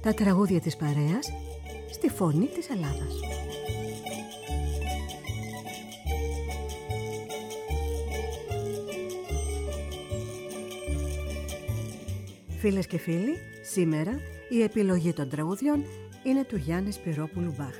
Τα τραγούδια της παρέας στη φωνή της Ελλάδας. Φίλες και φίλοι, σήμερα η επιλογή των τραγουδιών είναι του Γιάννη Σπυρόπουλου Μπαχ.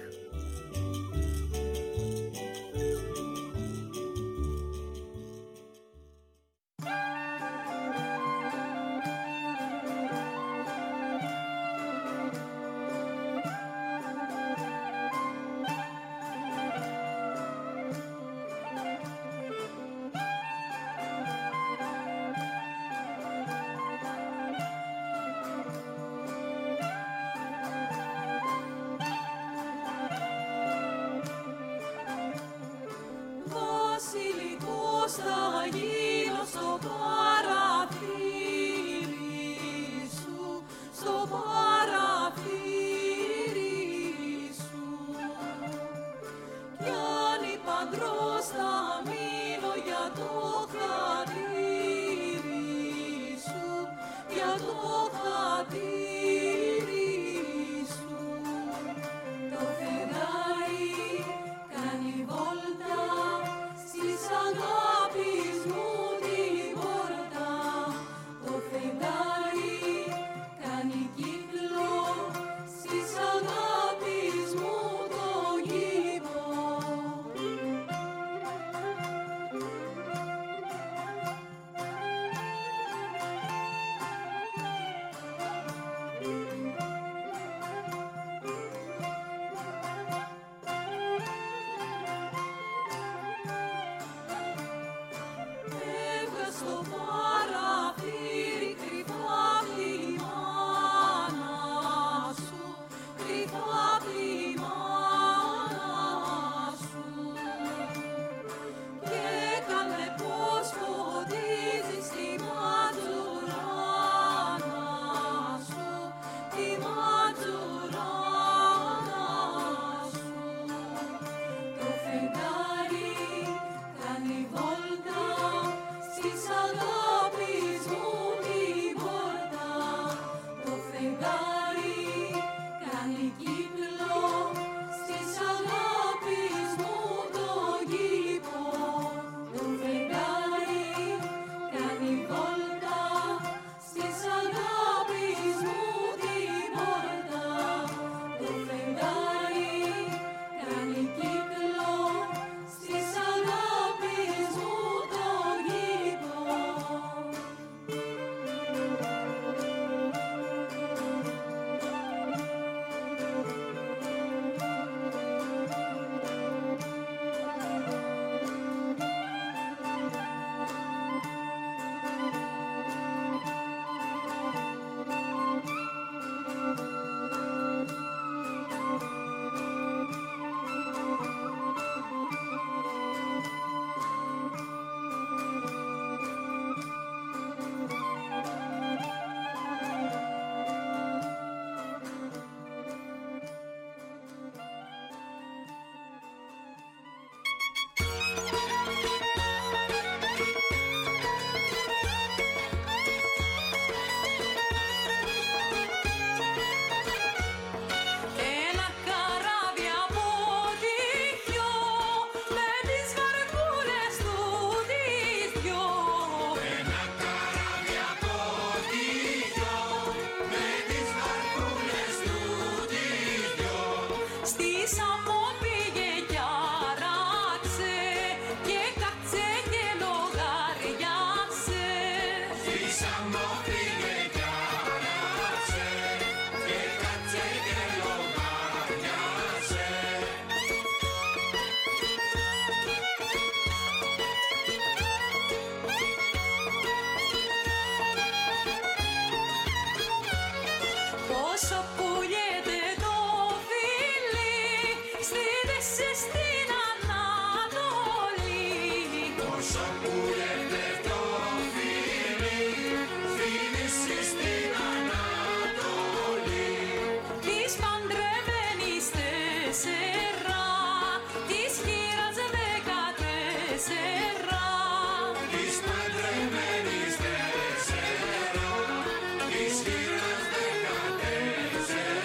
Της χείρας 14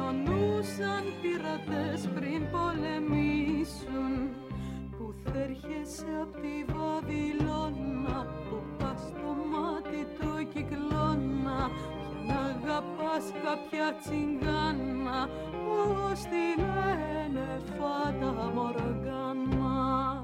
κοινωνούσαν πειρατές πριν πολεμήσουν, που θέρχεσαι απ' τη Βαβυλώνα, που πας στο μάτι του κυκλώνα, πια να αγαπάς κάποια τσιγκάνα, πώς τη λένε Φάτα Μοργάνα.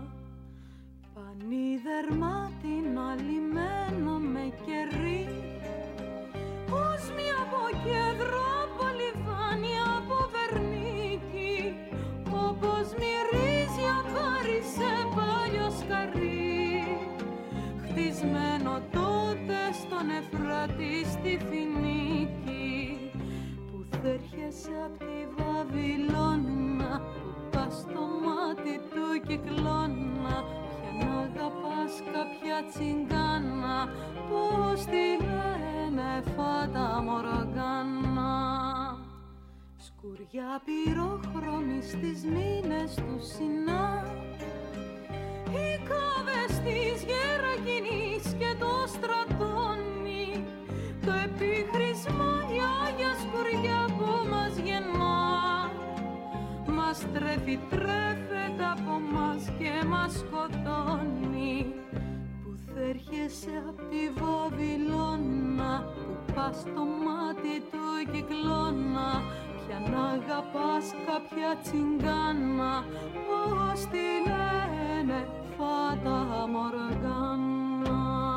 Πανίδερμάτινα λιμένο με κερί, όσμια από κέντρο, από λιβάνι, από Βερνίκη, όπως μυρίζει αβάρι σε παλιό σκαρί, χτισμένο τότε στον Εφράτη στη Φινίκη, που θέρχεσαι απ' τη Βαβυλώνα, που πας στο μάτι του κυκλώνα, πια να αγαπάς κάποια τσιγκάνα, πώς τη λένε Φάτα Μοργάνα. Σκουριά πυρόχρωμη στις μήνες του Σινά, οι κάβες της Γερακινής και το στρατώνει, το επίχρησμα η Άγια σκουριά που μας γεννά, μας τρέφει, τρέφεται από μας και μας σκοτώνει, που θέρχεσαι απ' τη Βαβυλώνα, που πας στο μάτι του κυκλώνα, πια να αγαπάς κάποια τσιγκάνα, πώς τη λένε Φάτα Μοργάνα.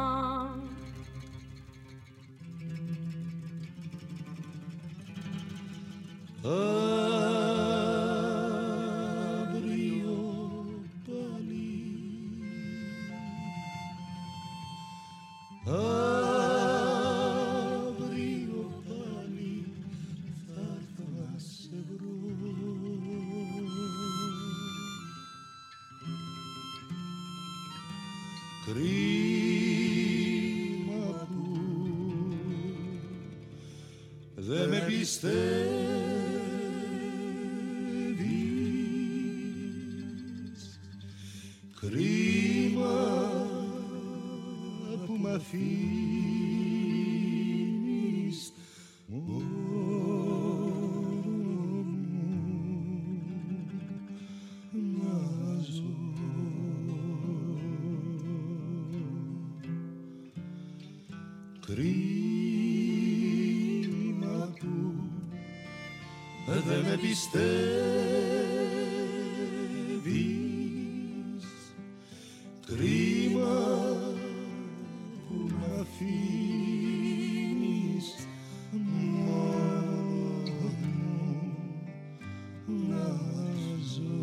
Αύριο πάλι, αύριο πάλι θα έρθω να σε βρω. Κρίμα που δεν με πιστεύεις, κρίμα που μ' αφήνεις μόνο να ζω. Κρίμα που δεν με πιστεύεις, κρίμα που μ' αφήνεις μόνο να ζω.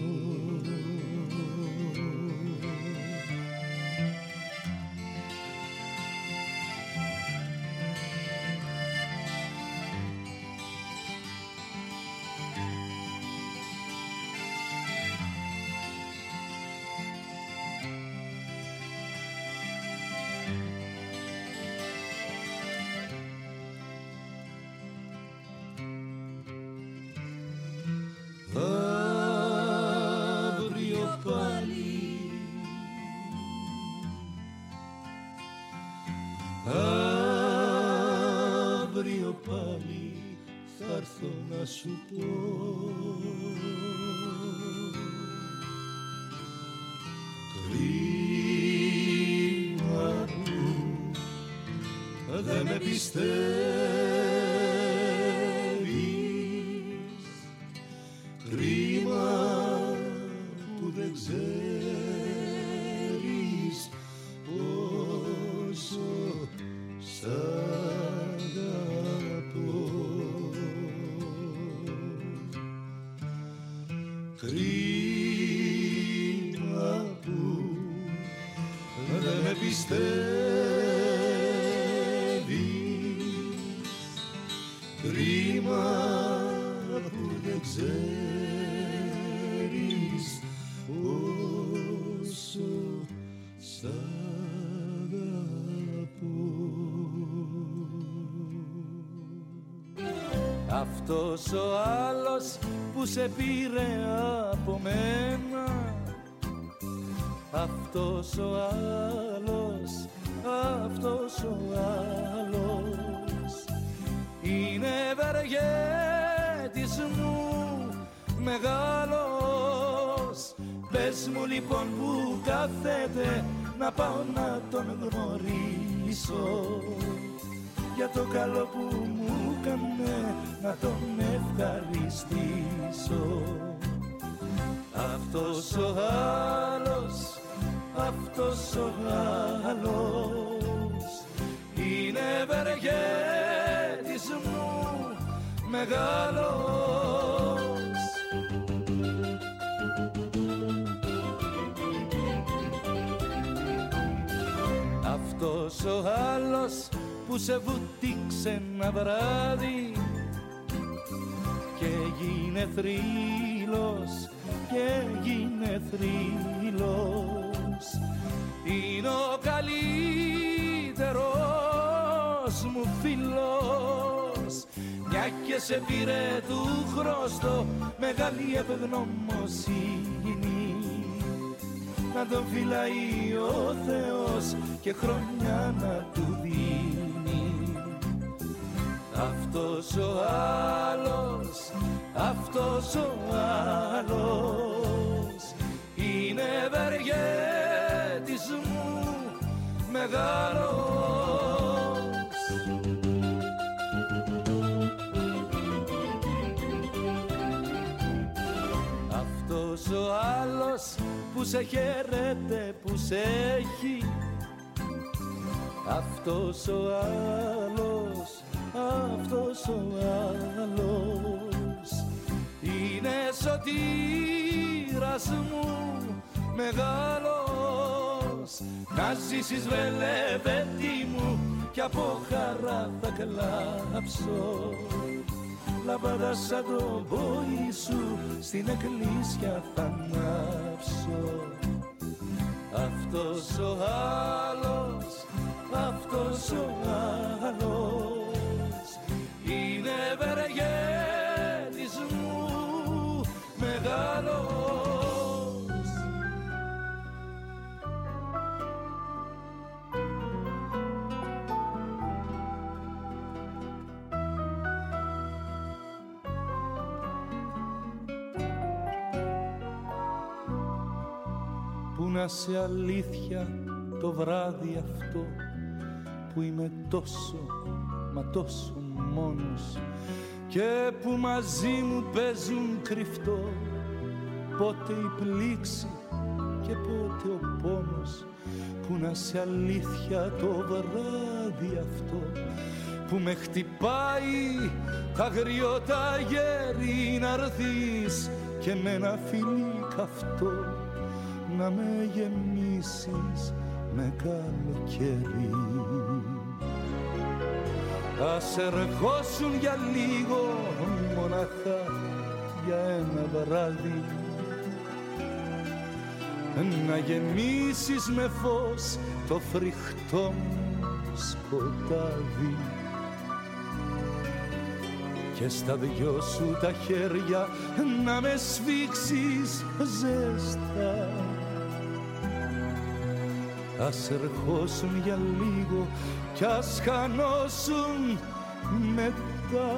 Αύριο πάλι, αύριο πάλι θα έρθω να σου πω, κρίμα που δεν με πιστεύεις, κρίμα που δεν ξέρεις πόσο σ' αγαπώ. Κρίμα που δεν με πιστεύεις, κρίμα που δεν ξέρεις πόσο σ' αγαπώ. Αυτός ο άλλος που σε πήρε από μένα, αυτός ο άλλος, αυτός ο άλλος είναι ευεργέτης μεγάλος. Πες μου λοιπόν που κάθεται να πάω να τον γνωρίσω, για το καλό που μου έκανε να τον ευχαριστήσω. Αυτός ο άλλος, αυτός ο άλλος είναι ευεργέτης μου μεγάλος. Αυτός ο άλλος που σε βούτυξε ένα βράδυ και έγινε θρύλος, και έγινε θρύλος, είναι ο καλύτερος μου φίλος, μια και σε πήρε του χρωστό μεγάλη ευγνωμοσύνη, να τον φυλάει ο Θεός και χρόνια να του δίνει. Αυτός ο άλλος, αυτός ο άλλος είναι ευεργέτης μου μεγάλος. Αυτός ο άλλος που σε χαίρεται, που σε έχει, αυτός ο άλλος, αυτός ο άλλος είναι σωτήρας μου μεγάλος. Να ζήσεις βελεβέντη μου κι από χαρά θα κλάψω, λαμπάδα σαν το μπόι σου στην εκκλησιά θα ανάψω. Αυτός ο άλλος, αυτός ο άλλος είναι ευεργέτης μου μεγάλος. Πού να σε αλήθεια το βράδυ αυτό που είμαι τόσο, μα τόσο μόνος, και που μαζί μου παίζουν κρυφτό πότε η πλήξη και πότε ο πόνος. Πού να σε αλήθεια το βράδυ αυτό που με χτυπάει τα αγριώτα γέρι, να'ρθείς και με ένα φιλί καυτό να με γεμίσεις με καλοκαίρι. Ας ερχόσουν για λίγο μοναχά για ένα βράδυ, να γεμίσεις με φως το φρικτό μου σκοτάδι, και στα δυο σου τα χέρια να με σφίξεις ζεστά. Ας ερχόσουν για λίγο κι ας χανώσουν μετά.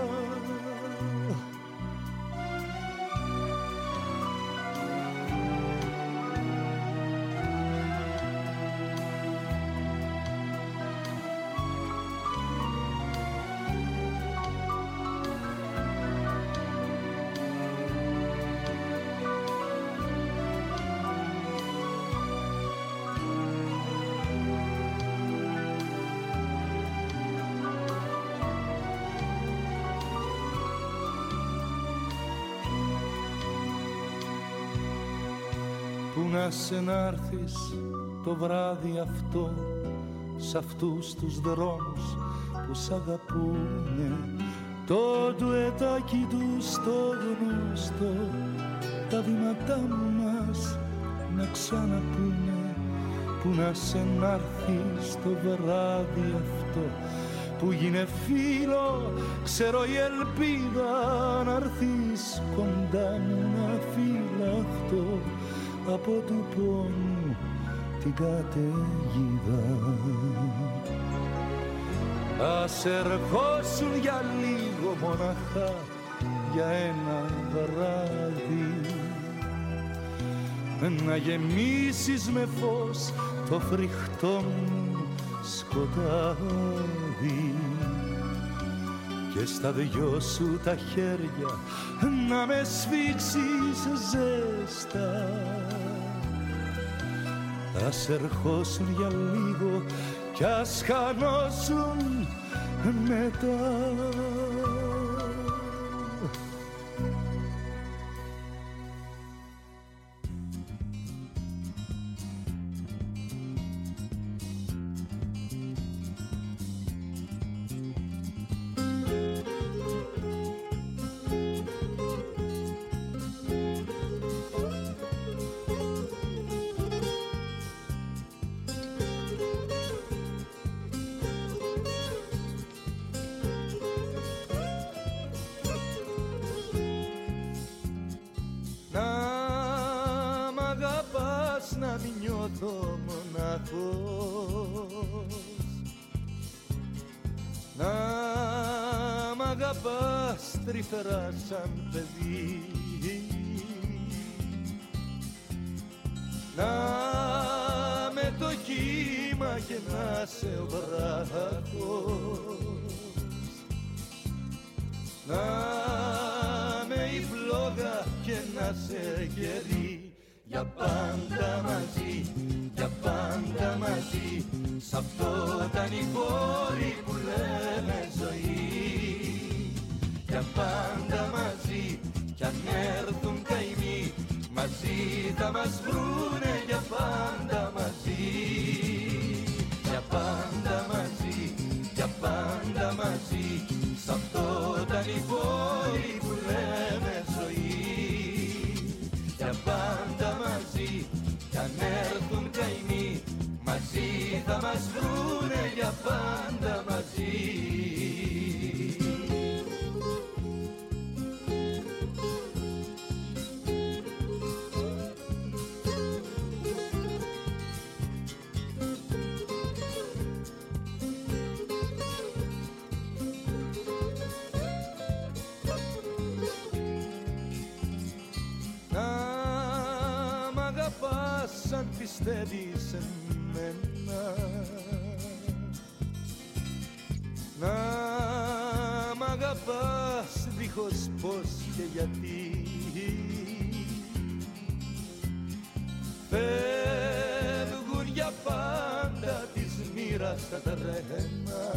Να σε να'ρθεις το βράδυ αυτό σ' αυτούς τους δρόμους που σ' αγαπούνε, το ντουετάκι τους το γνωστό, τα βήματά μας να ξαναπούνε. Που να σε να'ρθεις το βράδυ αυτό που γίνε φίλο, ξέρω η ελπίδα να'ρθεις κοντά μου να φυλαχτώ από του πόνου την καταιγίδα. Ας ερχόσουν για λίγο μοναχά για ένα βράδυ, να γεμίσεις με φως το φρικτό μου σκοτάδι και στα δυο σου τα χέρια να με σφίξεις ζέστα. Ας ερχόσουν για λίγο κι ας χανώσουν μετά. Τρυφερά σαν παιδί, να με το κύμα και να σε ο βράχος, να με η φλόγα και να σε γερί, για πάντα μαζί, για πάντα μαζί, σ' αυτό τα νυχώρι που λέμε ζωή. Για πάντα μαζί, κι αν έρθουν καημοί, μαζί θα μας βρούνε για πάντα μαζί. Για πάντα μαζί, για πάντα μαζί, σ' αυτό τα νυχώρι που λέμε ζωή. Για πάντα μαζί, κι αν έρθουν καημοί, μαζί θα μας βρούνε για πάντα μαζί. Αν πιστεύεις σε μένα, να μ' αγαπάς δίχως πώς και γιατί, φεύγουν για πάντα της μοίρας τα τρένα.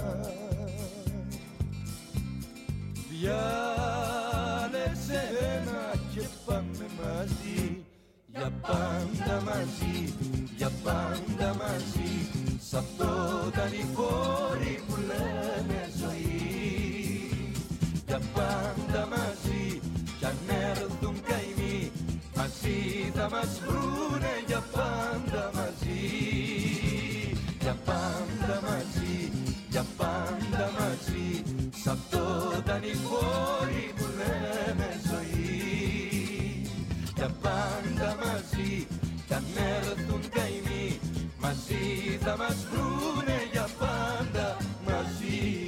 Διάλεξε ένα και πάμε μαζί. Για πάντα μαζί, για πάντα μαζί, σ' αυτό τα νυχώρι που λέμε ζωή. Για πάντα μαζί, κι αν έρθουν καημοί, μαζί θα μας βρούνε για πάντα μαζί. Για πάντα μαζί, για πάντα μαζί, σ' αυτό τα νυχώρι που λέμε ζωή. Για πάντα μαζί, κι αν έρθουν καημοί, μαζί θα μας βρούνε για πάντα μαζί.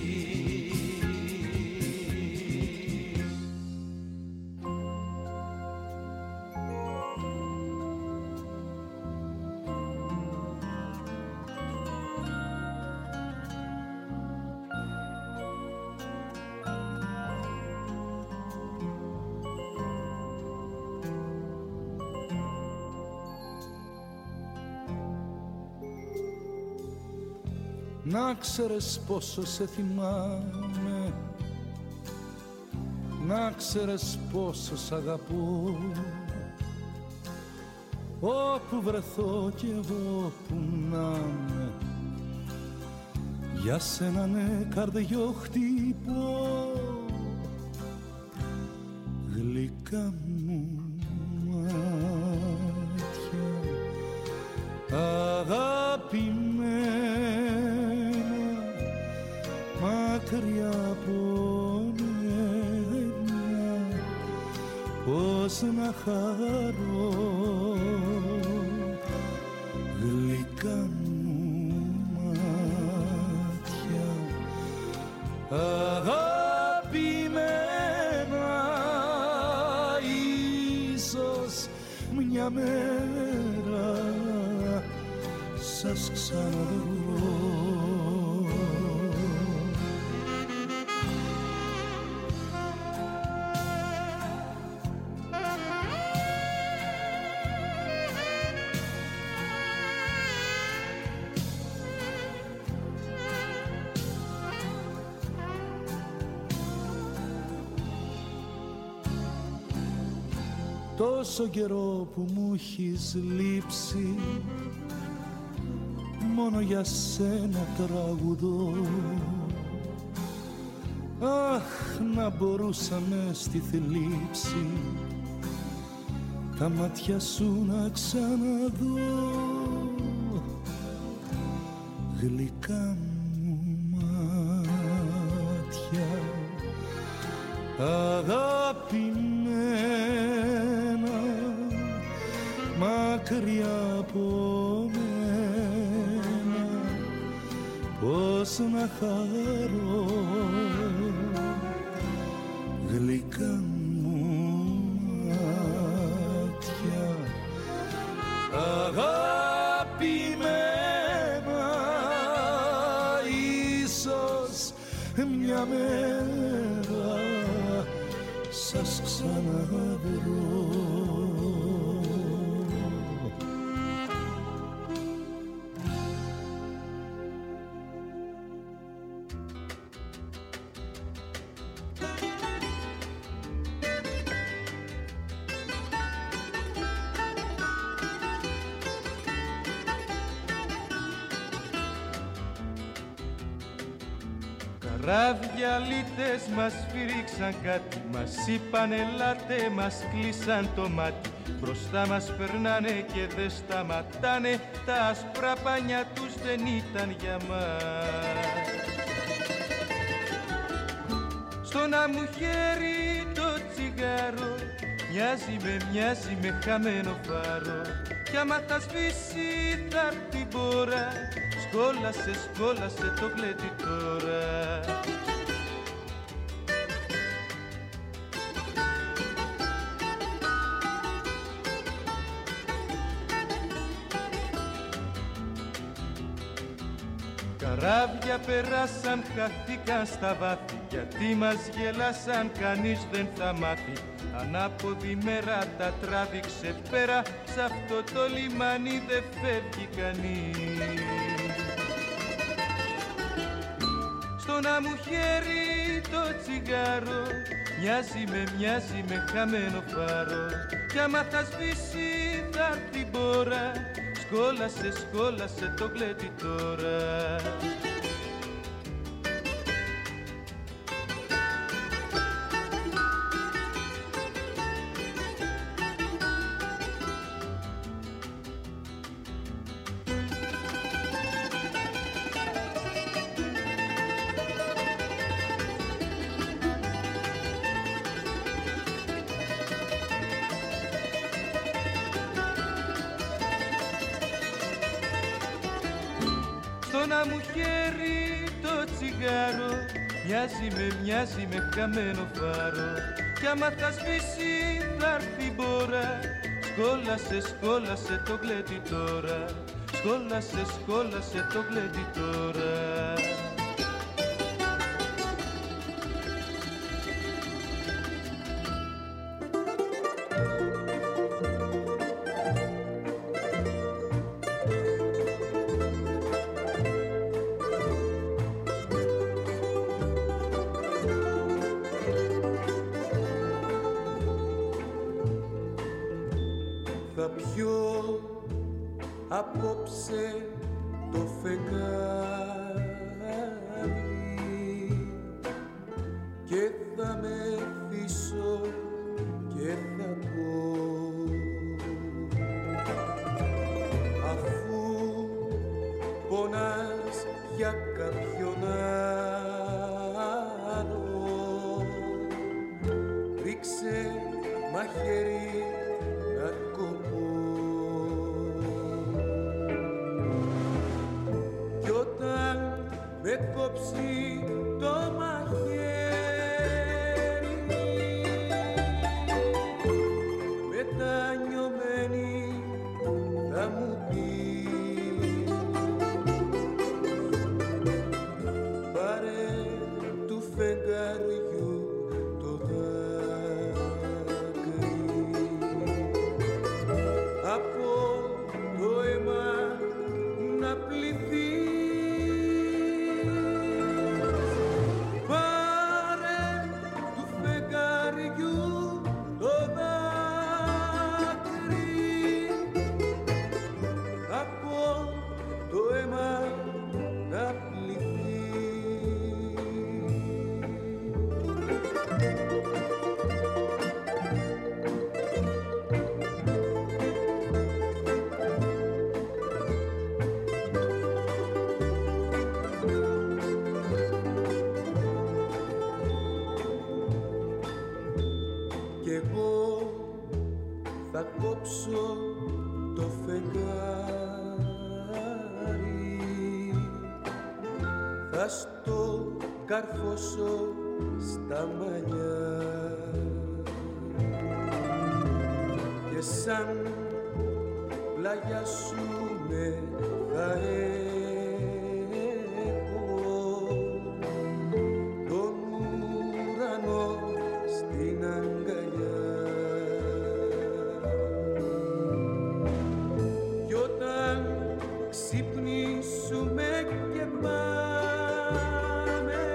Να ξέρεις πόσο σε θυμάμαι, να ξέρεις πόσο σ' αγαπώ, όπου βρεθώ κι εγώ που να είμαι, για σένα ναι καρδιό χτυπώ. Γλυκά μου μάτια, αγαπημένα, μακριά από μένα, πώς να χαρώ. Γλυκά μου μάτια, αγαπημένα, μια μέρα σας ξαναδώ. Τόσο καιρό που μου έχεις λείψει, μόνο για σένα τραγουδώ. Αχ, να μπορούσαμε στη θλίψη τα μάτια σου να ξαναδώ. Γλυκά μου μάτια, αγαπημένα, μακριά από μένα, πώς να χαρώ. Γλυκά μου μάτια, αγαπημένα, ίσως μια μέρα σας ξαναβρω. Καράβια λίτες μας φύριξαν κάτι, μας είπαν ελάτε, μας κλείσαν το μάτι. Μπροστά μας περνάνε και δεν σταματάνε, τα άσπρα πανιά τους δεν ήταν για μας. Στο να μου χέρι το τσιγάρο, μοιάζει με χαμένο φάρο. Κι άμα θα σβήσει θα έρθει η μπόρα, σκόλασε το γλέντι τώρα. Καράβια περάσαν, χαθήκαν στα βάθη, γιατί μας γελάσαν, κανείς δεν θα μάθει. Ανάποδη μέρα τα τράβηξε πέρα, σ' αυτό το λιμάνι δεν φεύγει κανείς. Στο να μου χέρι το τσιγάρο, μοιάζει με χαμένο φάρο. Κι άμα θα σβήσει θα έρθει η μπόρα, σκόλασε το γλέντι τώρα. Να μου χέρι το τσιγάρο, μοιάζει με χαμένο φάρο. Κι άμα θα σβήσει θα έρθει η μπόρα, σκόλασε το γλέντι τώρα. Σκόλασε το γλέντι τώρα. Θα πιω απόψε το φεγγάρι και θα μεθύσω και θα πω, αφού πονάς για κάποιον άλλο, ρίξε μαχαίρι να κοπώ. Κι όταν με κόψει το μαχαίρι, μετανιωμένη θα κόψω το φεγγάρι, θα στο καρφώσω στα μαλλιά και σαν πλαγιάσουμε θα έχω τον ουρανό στην αγκαλιά. Κι όταν ξυπνήσουμε και πάμε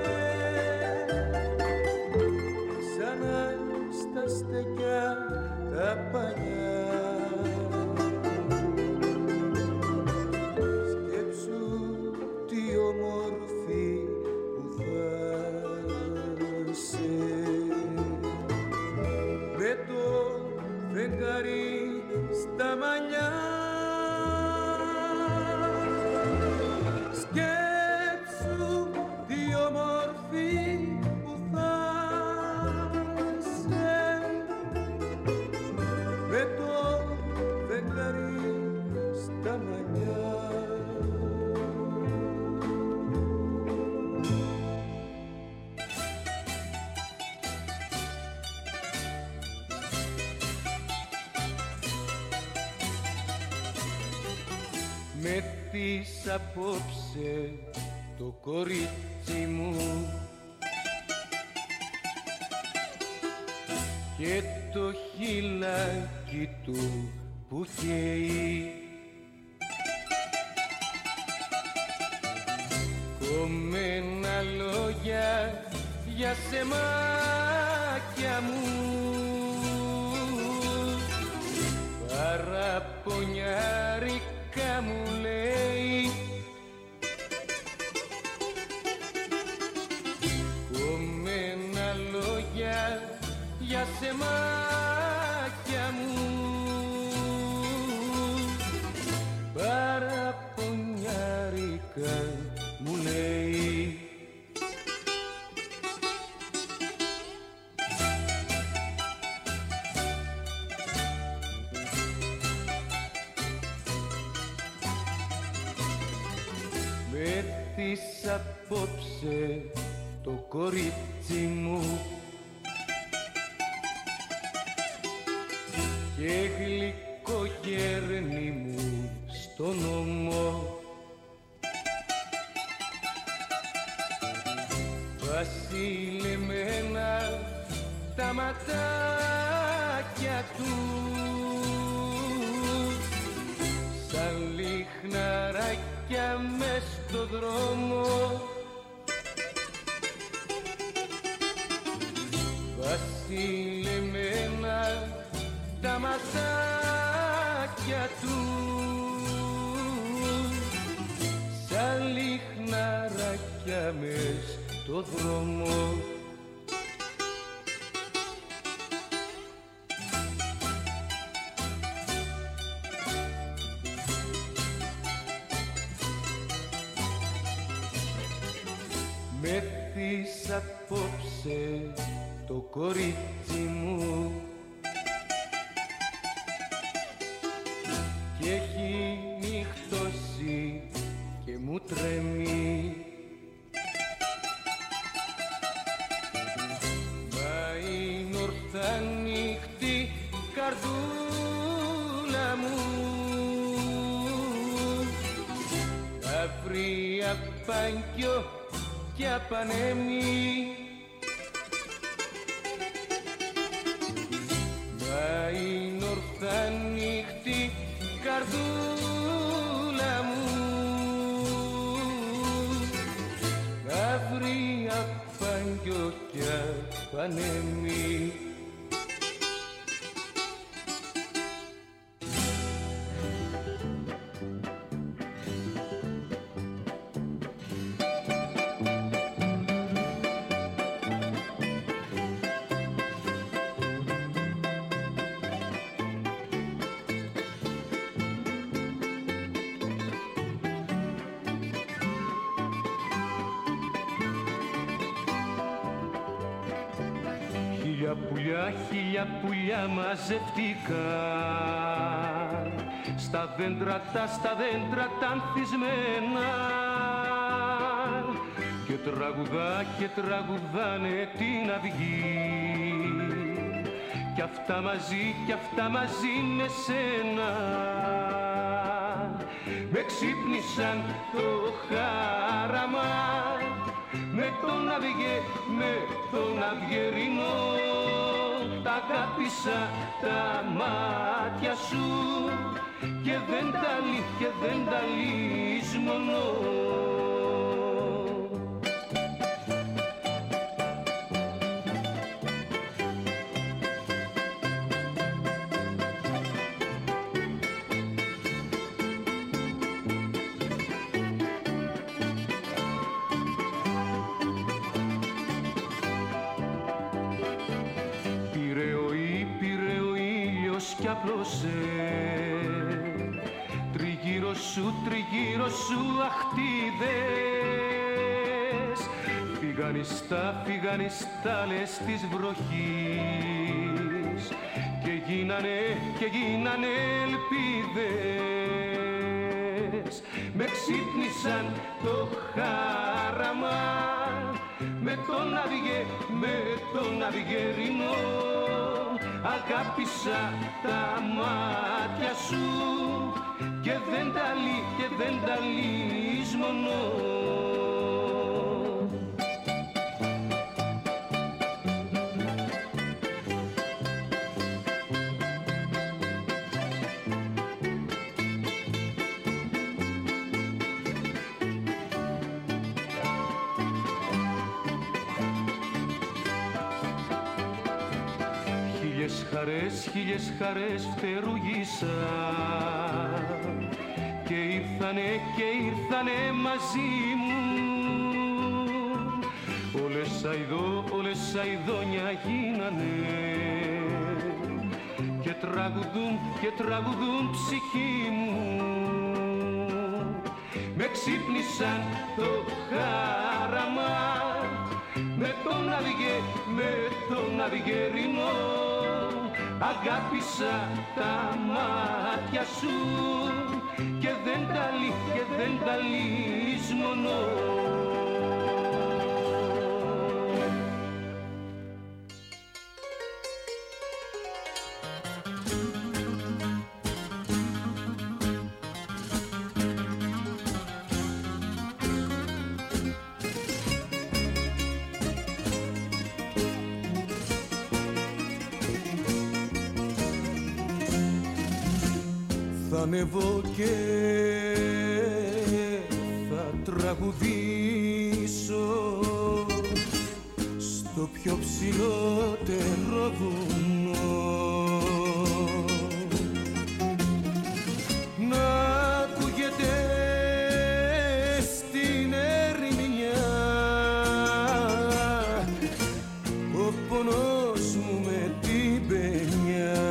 ξανά στα στεκιά τα παλιά, σκέψου τι όμορφη που θα είσαι με το φεγγάρι στα μαλλιά. Σκέψου τι όμορφη που θα είσαι με το φεγγάρι στα μαλλιά. Με τις απόψε το κορίτσι μου και το χειλάκι του που καίει, κομμένα λόγια για σεμάκια μου, παραπονιάρικα μου λέει, κομμένα λόγια για σεμάκια μου, παραπονιάρικα μου λέει. Με τις απόψε το κορίτσι μου και γλυκό γέρνη μου στον ώμο, βασιλεμένα τα ματάκια του σαν λιχναράκια μες στο δρόμο, βασιλεμένα τα ματάκια του σαν λιχναράκια μες στο δρόμο. Με τις απόψε το κορίτσι μου και έχει νυχτώσει και μου τρέμει, μα είναι ορθά νύχτη καρδούλα μου, αύριο απάνκιο και απανέμει, μα είναι ορθά νύχτη καρδούλα μου, αύριο απάνκιο και απανέμει. Χίλια πουλιά μαζευτήκαν στα δέντρα τα ανθισμένα και τραγουδάνε την αυγή κι αυτά μαζί με σένα. Με ξύπνησαν το χάραμα με τον αυγερινό, τα αγάπησα τα μάτια σου και δεν τα λησμονώ. Τριγύρω σου αχτίδες φύγαν οι στάλες της βροχής και γίνανε ελπίδες. Με ξύπνησαν το χάραμα με τον αυγερινό, αγάπησα τα μάτια σου και δεν τα λησμονώ. Χίλιες χαρές φτερουγίσα και ήρθανε μαζί μου. Όλες αηδόνια γίνανε και τραγουδούν ψυχή μου. Με ξύπνησαν το χάραμα με τον αυγερινό, αγάπησα τα μάτια σου και δεν τα λησμονώ. Θα ανεβώ και θα τραγουδήσω στο πιο ψηλότερο βουνό, να ακούγεται στην ερημιά ο πονός μου με την παινιά.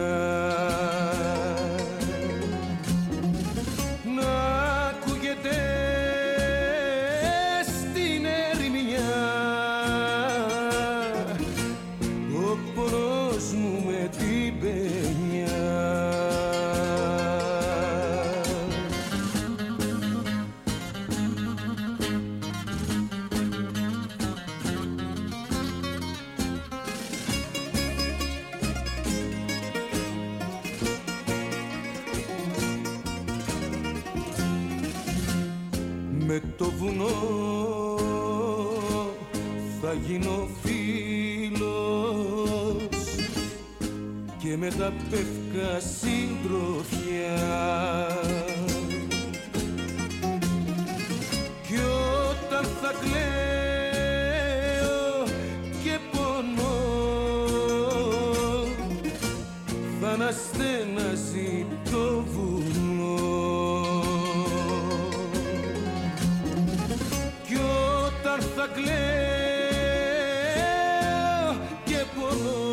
Με το βουνό θα γίνω φίλος και με τα πεύκα συντροφιά, κι όταν θα κλαίω και πονώ θα αναστενάζει το βουνό. Θα κλαίω και πονώ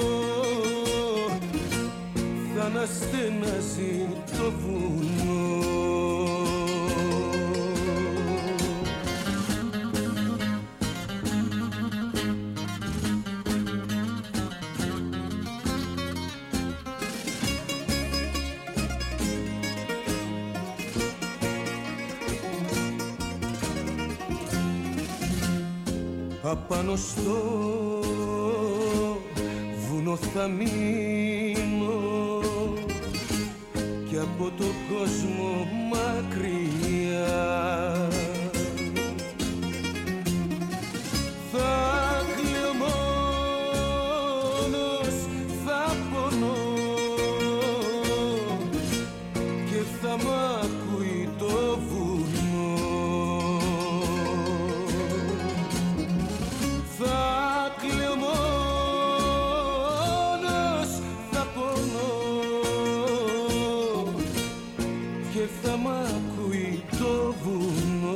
θα αναστενάζει το βουνό. απάνω στο βουνό θα μείνω και από το κόσμο μακριά. Θα κλαίω μόνος, θα πονώ και θα μ' ακούει το βουνό. Θα κλαίω μόνος, θα πονώ και θα μ' ακούει το βουνό.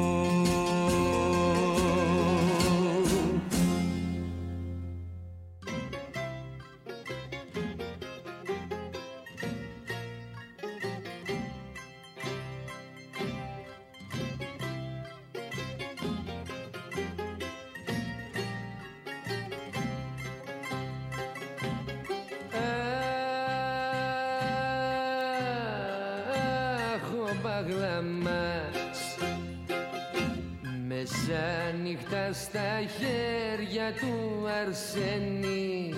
Μεσάνυχτα στα χέρια του Αρσένη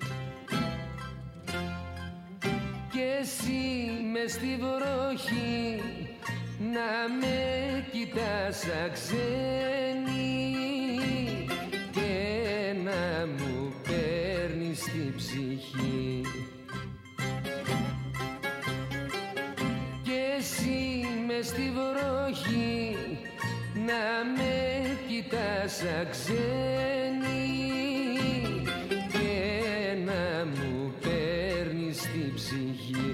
και εσύ μες στη βροχή να με κοιτάς σαν ξένη και να μου παίρνεις την ψυχή. Και εσύ μες στη βροχή να με κοιτάς σαν ξένη και να μου παίρνεις την ψυχή.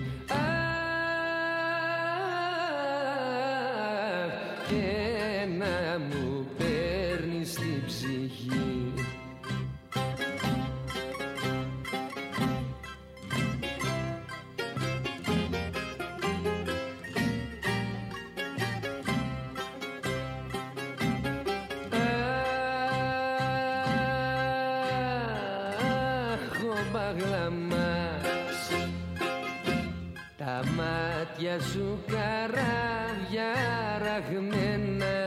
Και να μου παίρνεις την ψυχή. Τα μάτια σου καράβια ραγμένα,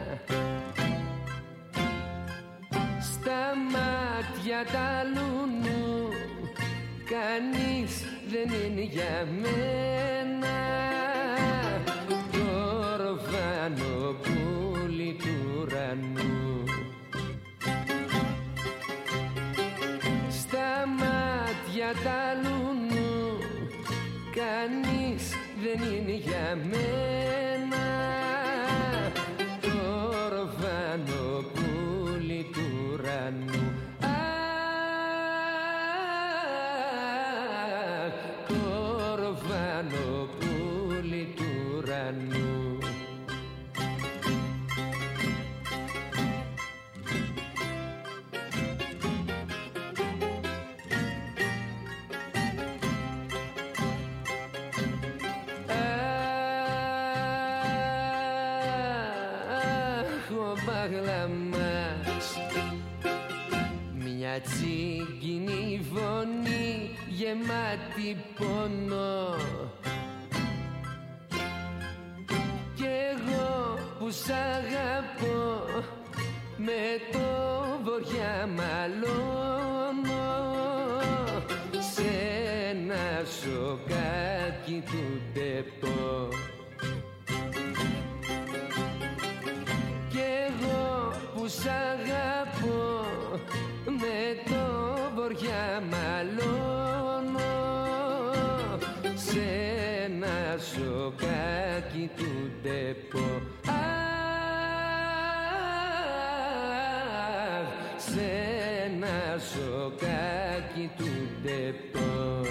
στα μάτια τα λουνού κανείς δεν είναι για μένα. Το ορφανό πουλί του ουρανού, στα μάτια τα λουνού κανείς δεν είναι για μένα. Το ορφανό πουλί του ουρανού. Το ορφανό πουλί του ουρανού. Μια τσίγκινη φωνή γεμάτη πόνο κι εγώ που σ' αγαπώ με το βοριά μαλώνω σε ένα σοκάκι του ντεπό. Κι εγώ που σ' αγαπώ με το βοριά μαλώνω σε ένα σοκάκι του ντεπό. Σε ένα σοκάκι του ντεπό.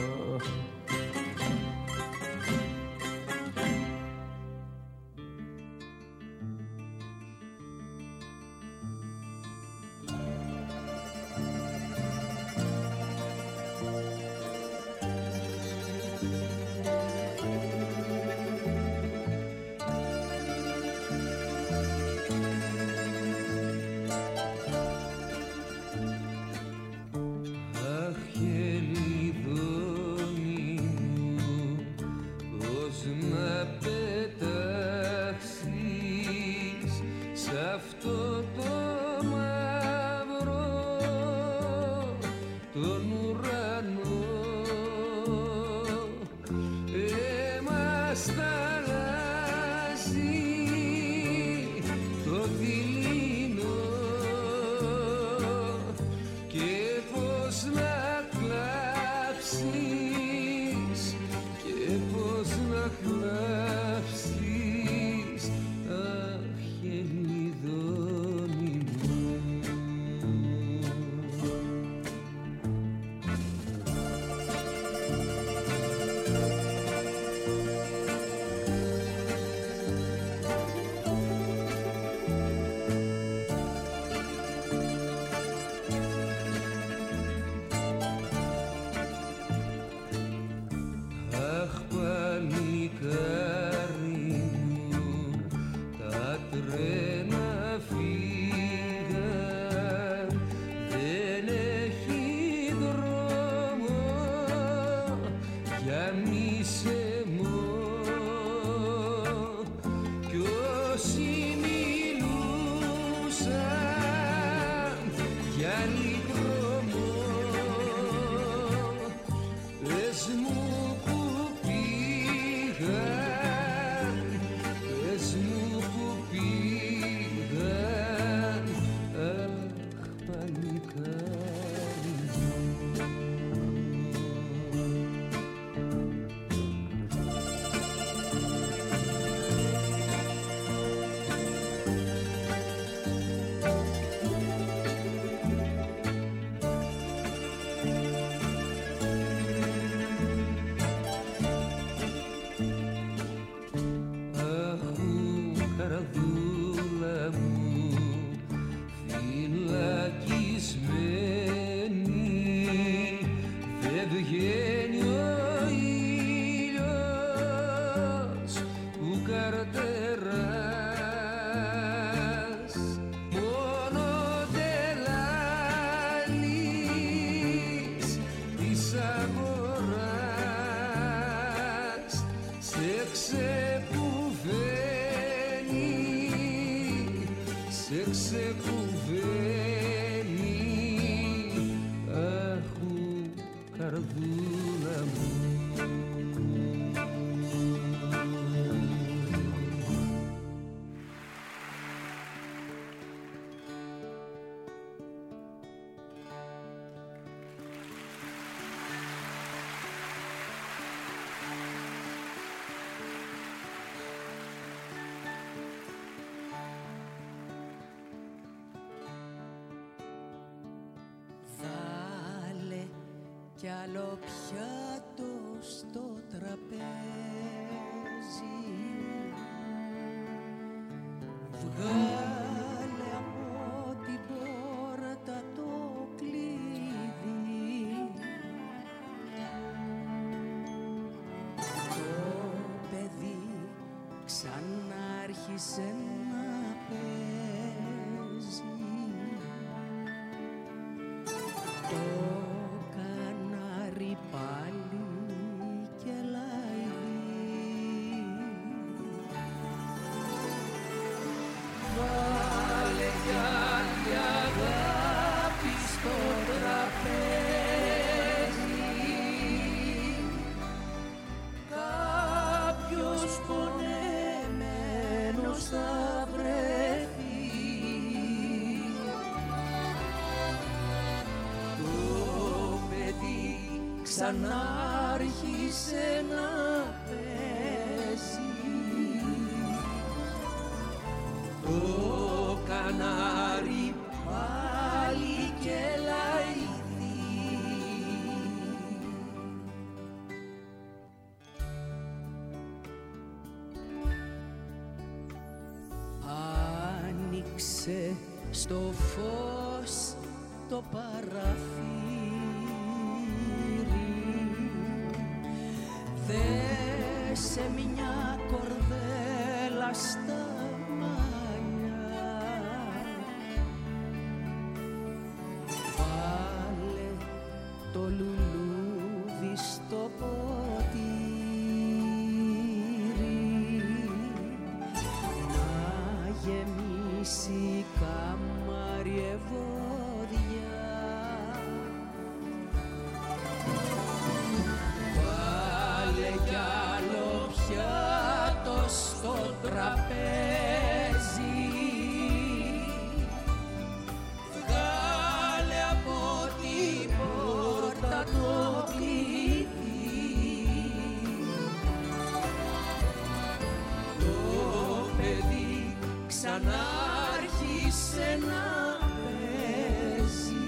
Αχ, Ελίδο, γέμισε μου κι όσοι μιλούσαν για λιτρωμό πες μου που πήγαν, πες μου που πήγαν, αχ παλικάρι μου. Καρδούλα μου φυλακισμένη, δεν βγαίνει ο ήλιος που καρτεράς, μόνο τελάλης της αγοράς σε ξεκουβαίνει, σε ξεκουβαίνει, αχου καρδούλα μου. Κι άλλο πιάτο στο τραπέζι, βγάλε από την πόρτα το κλειδί, το παιδί ξανάρχισε να παίζει, πάλι και λαϊδί. Βάλε κι άλλη αγάπη στο τραπέζι, κάποιος πονεμένος θα βρεθεί, ξανάρχισε να παίζει, το κανάρι πάλι και λαϊδί. Άνοιξε στο φως το παραθύρι, δέσε μια κορδέλα στα μαλλιά, βάλε το λουλούδι στο ποτήρι, να γεμίσει η κάμαρη ευωδιά. Βάλε κι άλλο πιάτο στο τραπέζι, βγάλε από την πόρτα το κλειδί, το παιδί ξανάρχισε να παίζει,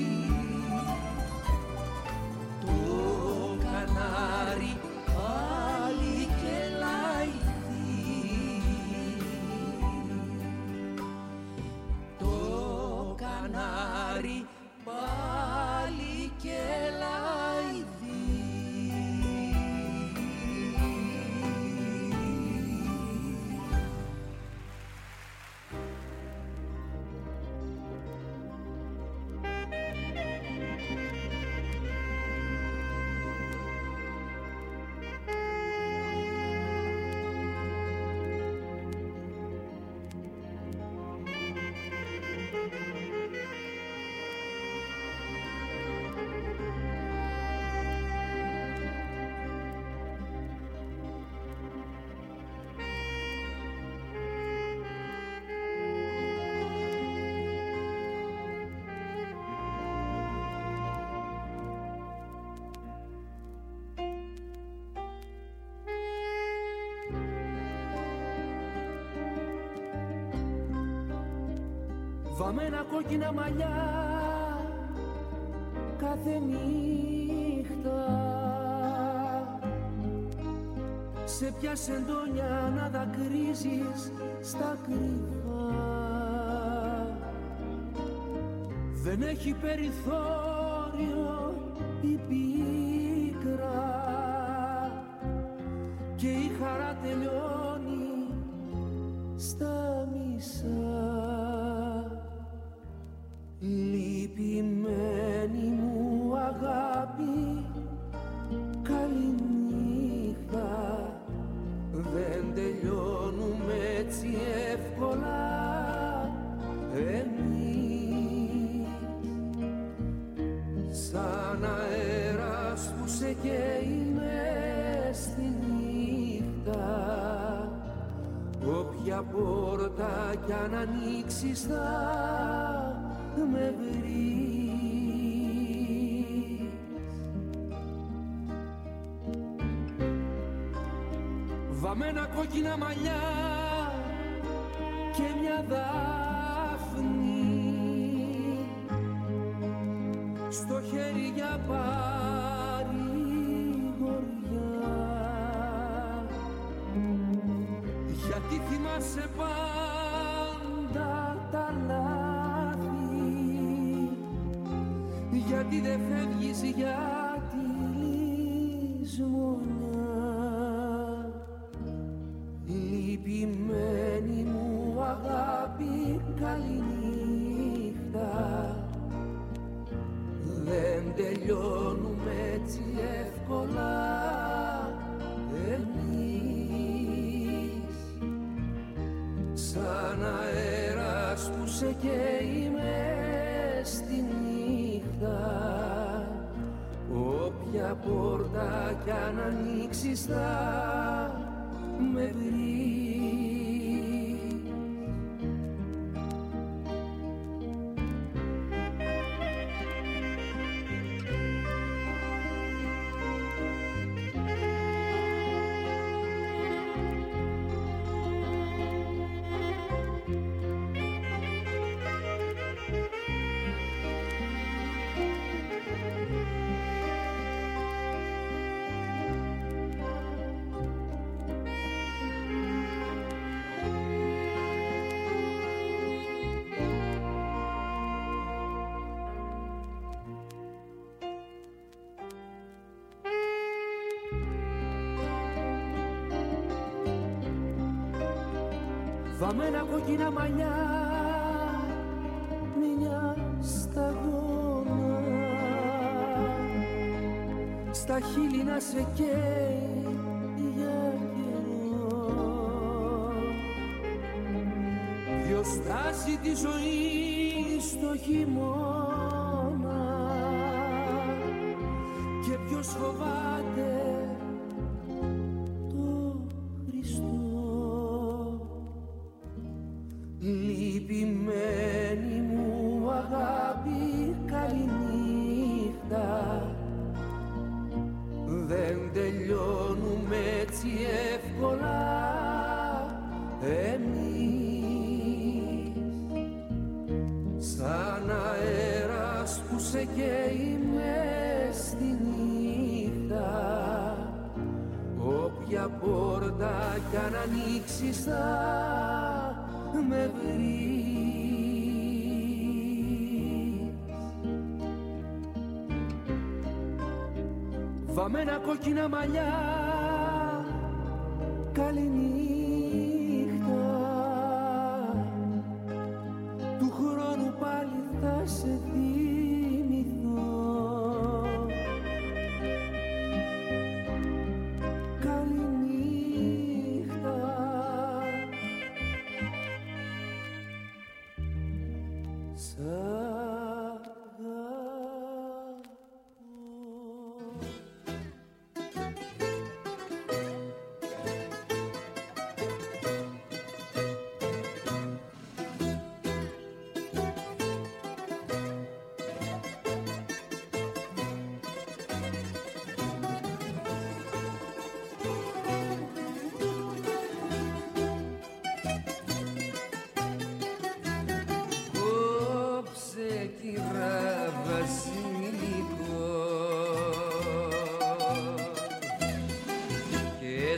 το κανάρι πάλι και λαϊδί. βαμμένα κόκκινα μαλλιά κάθε νύχτα, σε ποια σεντόνια να δακρύζεις στα κρυφά. Δεν έχει περιθώριο η πίκρα και η χαρά τελειώνει στα μισά. Λυπημένη μου αγάπη, καληνύχτα, δεν τελειώνουμε έτσι εύκολα εμείς. Σαν αέρας που σε καίει μες στη νύχτα, όποια πόρτα κι αν ανοίξεις θα με βρεις. Βαμμένα κόκκινα μαλλιά και μια δάφνη στο χέρι για παρηγοριά. Γιατί θυμάσαι πάντα τα λάθη, γιατί δεν φεύγεις για τη λησμονιά. Λυπημένη μου αγάπη, καληνύχτα, δεν τελειώνουμε έτσι εύκολα εμείς. Σαν αέρας που σε καίει μες στη νύχτα, όποια πόρτα κι αν ανοίξεις θα με βρεις. Βαμμένα κόκκινα μαλλιά, μια σταγόνα, στα χείλη να σε καίει για καιρό. Ποιος στάσει τη ζωή στο χειμώνα και ποιος φοβάται το Χριστό. Λυπημένη μου αγάπη, καληνύχτα, δεν τελειώνουμε έτσι εύκολα εμείς. Σαν αέρας που σε καίει μες στη νύχτα, όποια πόρτα κι αν ανοίξεις θα με βρεις. Βαμμένα κόκκινα μαλλιά, καληνύχτα, του χρόνου πάλι θα σε θυμηθώ. Καληνύχτα, σ' αγαπώ.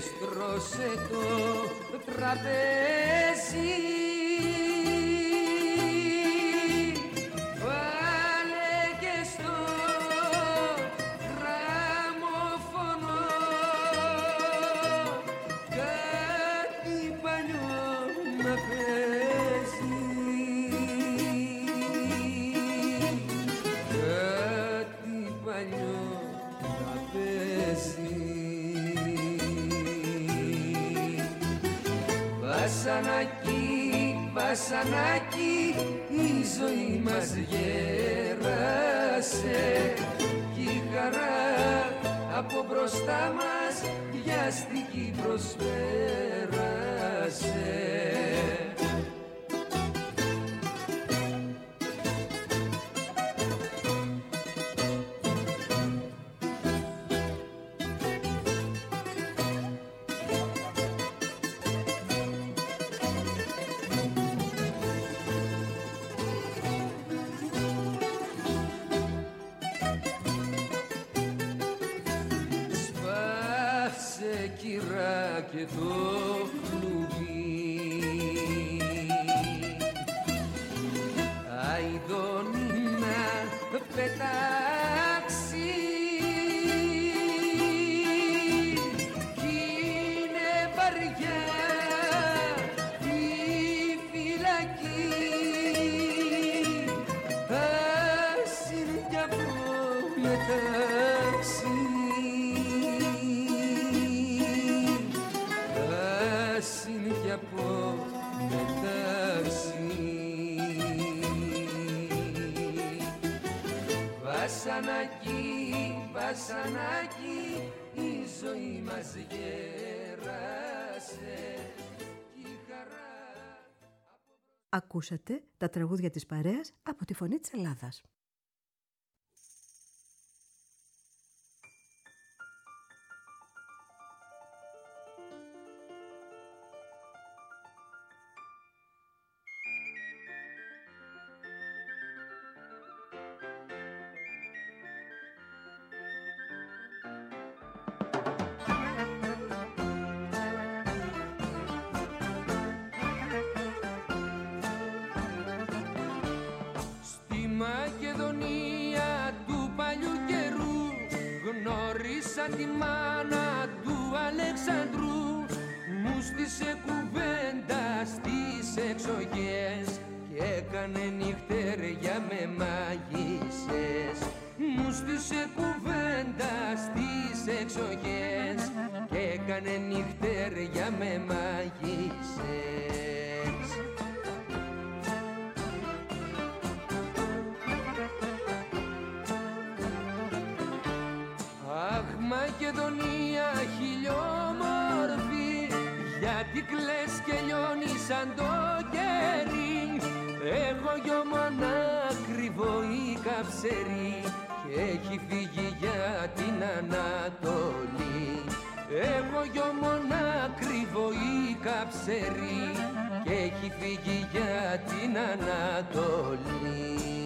στρώσε το τραπέζι, βάλε και στο γραμμόφωνο κάτι παλιό να παίζει, κάτι παλιό να παίζει. Βασανάκι, βασανάκι, η ζωή μας γέρασε κι η χαρά από μπροστά μας βιαστική προσπέρασε. Και το κλουβί αηδώνει να πετάξει κι είναι βαριά η φυλακή, ας είναι κι από μεταξύ. Βασανάκι, βασανάκι, η ζωή μας γέρασε κι η χαρά. Ακούσατε τα τραγούδια της παρέας από τη Φωνή της Ελλάδας. Μακεδονία του παλιού καιρού γνώρισα τη μάνα του Αλεξανδρού, μου στήσε κουβέντα στις εξοχές και έκανε νυχτέρια με μάγισσες. Μου στήσε κουβέντα στις εξοχές και έκανε νυχτέρια με μάγισσες. Μακεδονία χιλιόμορφη, γιατί κλαις και λιώνεις σαν το κερί. Έχω γιο μονάκριβο η καψερή και έχει φύγει για την Ανατολή. Έχω γιο μονάκριβο η καψερή και έχει φύγει για την Ανατολή.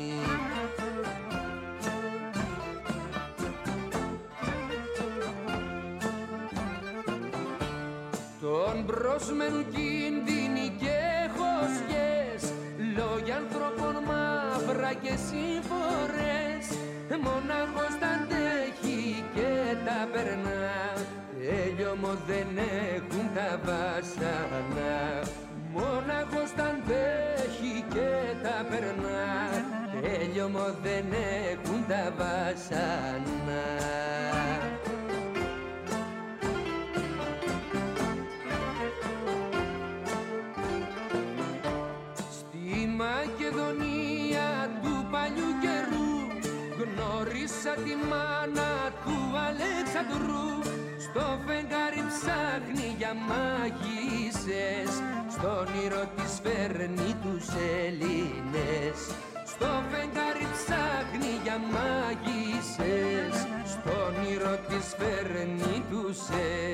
Τον μπροσμένου κίνδυνοι και χωσιές, λόγια ανθρώπων μαύρα και σύμφορες. Μονάχος τα αντέχει και τα περνά, τέλειωμο δεν έχουν τα βάσανα. Μονάχος τα αντέχει και τα περνά, τέλειωμο δεν έχουν τα βάσανα. Μακεδονία του παλιού καιρού γνώρισα τη μάνα του Αλεξανδρού. Στο φεγγάρι ψάχνει για μάγισσες, στον όνειρο της φέρνει τους Έλληνες. Στο φεγγάρι ψάχνει για μάγισσες, στον όνειρο της φέρνει τους Έλληνες.